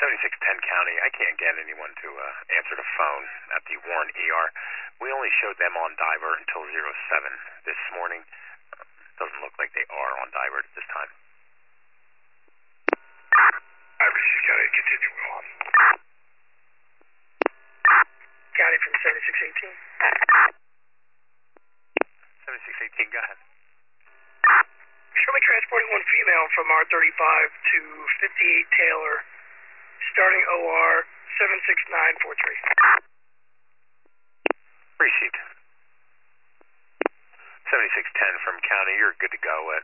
7610 County. I can't get anyone to answer the phone at the Warren ER. We only showed them on divert until 07 this morning. Doesn't look like they are on divert at this time. Ivory County, continue on. County from 7618. 7618, go ahead. Show me transporting one female from R35 to 58 Taylor, starting OR 76943. Received. 7610 from County, you're good to go.